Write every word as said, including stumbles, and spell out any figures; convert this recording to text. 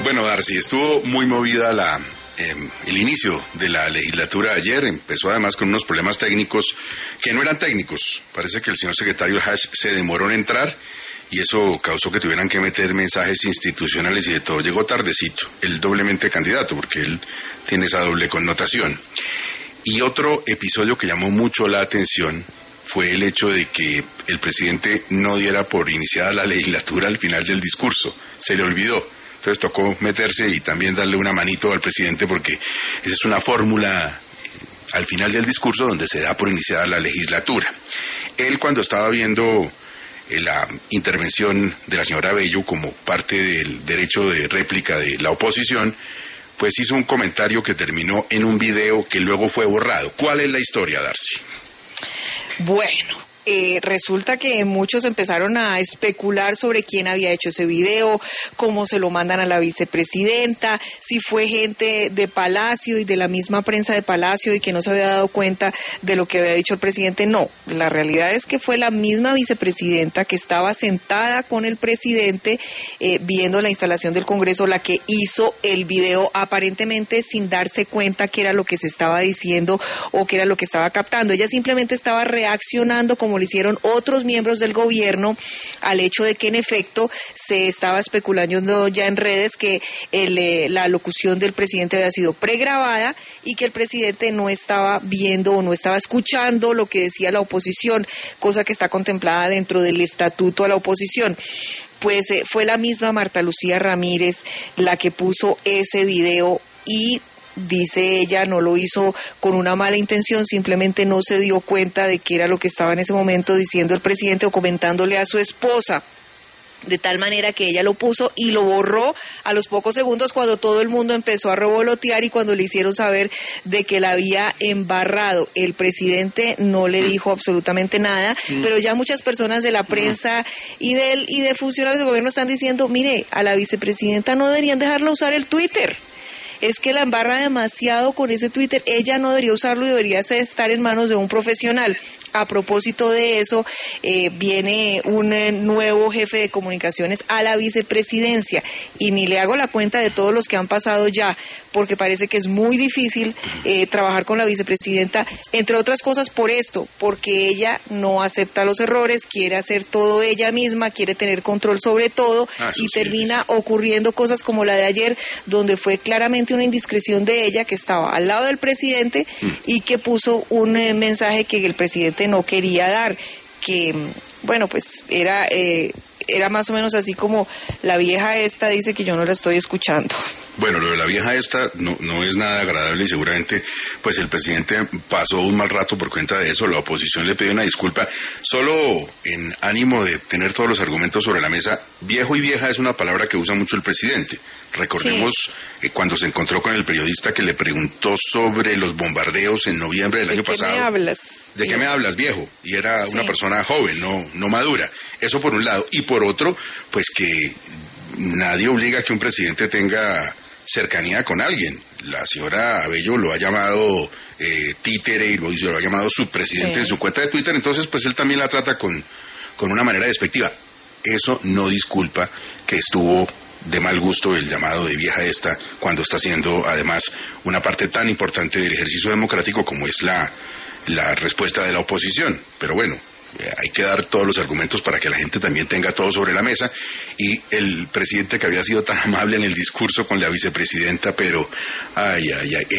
Bueno, Darcy, estuvo muy movida la, eh, el inicio de la legislatura de ayer. Empezó además con unos problemas técnicos que no eran técnicos. Parece que el señor secretario Hash se demoró en entrar y eso causó que tuvieran que meter mensajes institucionales y de todo. Llegó tardecito, el doblemente candidato, porque él tiene esa doble connotación. Y otro episodio que llamó mucho la atención fue el hecho de que el presidente no diera por iniciada la legislatura al final del discurso. Se le olvidó. Entonces tocó meterse y también darle una manito al presidente, porque esa es una fórmula al final del discurso donde se da por iniciada la legislatura. Él, cuando estaba viendo eh, la intervención de la señora Bello como parte del derecho de réplica de la oposición, pues hizo un comentario que terminó en un video que luego fue borrado. ¿Cuál es la historia, Darcy? Bueno, eh, resulta que muchos empezaron a especular sobre quién había hecho ese video, cómo se lo mandan a la vicepresidenta, si fue gente de Palacio y de la misma prensa de Palacio y que no se había dado cuenta de lo que había dicho el presidente. No, la realidad es que fue la misma vicepresidenta que estaba sentada con el presidente eh, viendo la instalación del Congreso la que hizo el video, aparentemente sin darse cuenta qué era lo que se estaba diciendo o qué era lo que estaba captando. Ella simplemente estaba reaccionando como lo hicieron otros miembros del gobierno al hecho de que en efecto se estaba especulando ya en redes que el, eh, la locución del presidente había sido pregrabada y que el presidente no estaba viendo o no estaba escuchando lo que decía la oposición, cosa que está contemplada dentro del estatuto a la oposición. Pues eh, fue la misma Marta Lucía Ramírez la que puso ese video y dice ella, no lo hizo con una mala intención, simplemente no se dio cuenta de qué era lo que estaba en ese momento diciendo el presidente o comentándole a su esposa. De tal manera que ella lo puso y lo borró a los pocos segundos cuando todo el mundo empezó a revolotear y cuando le hicieron saber de que la había embarrado. El presidente no le dijo absolutamente nada, mm. pero ya muchas personas de la prensa y de, y de funcionarios del gobierno están diciendo, mire, a la vicepresidenta no deberían dejarla usar el Twitter. Es que la embarra demasiado con ese Twitter, ella no debería usarlo y debería estar en manos de un profesional. A propósito de eso, eh, viene un eh, nuevo jefe de comunicaciones a la vicepresidencia y ni le hago la cuenta de todos los que han pasado ya, porque parece que es muy difícil eh, trabajar con la vicepresidenta, entre otras cosas por esto, porque ella no acepta los errores, quiere hacer todo ella misma, quiere tener control sobre todo ah, y sí, termina sí. ocurriendo cosas como la de ayer, donde fue claramente una indiscreción de ella que estaba al lado del presidente mm. y que puso un eh, mensaje que el presidente no quería dar, que bueno, pues era eh, era más o menos así como la vieja esta dice que yo no la estoy escuchando. Bueno, lo de la vieja esta no, no es nada agradable y seguramente pues el presidente pasó un mal rato por cuenta de eso. La oposición le pidió una disculpa solo en ánimo de tener todos los argumentos sobre la mesa. Viejo y vieja es una palabra que usa mucho el presidente. Recordemos sí. eh, cuando se encontró con el periodista que le preguntó sobre los bombardeos en noviembre del año pasado. ¿De qué me hablas? ¿De sí. qué me hablas, viejo? Y era sí. una persona joven, no, no madura. Eso por un lado. Y por otro, pues que nadie obliga a que un presidente tenga cercanía con alguien. La señora Abello lo ha llamado eh, títere y lo, lo ha llamado subpresidente sí. en su cuenta de Twitter, entonces pues él también la trata con, con una manera despectiva. Eso no disculpa que estuvo de mal gusto el llamado de vieja esta cuando está haciendo además una parte tan importante del ejercicio democrático como es la, la respuesta de la oposición. Pero bueno, hay que dar todos los argumentos para que la gente también tenga todo sobre la mesa, y el presidente que había sido tan amable en el discurso con la vicepresidenta, pero ay, ay, ay,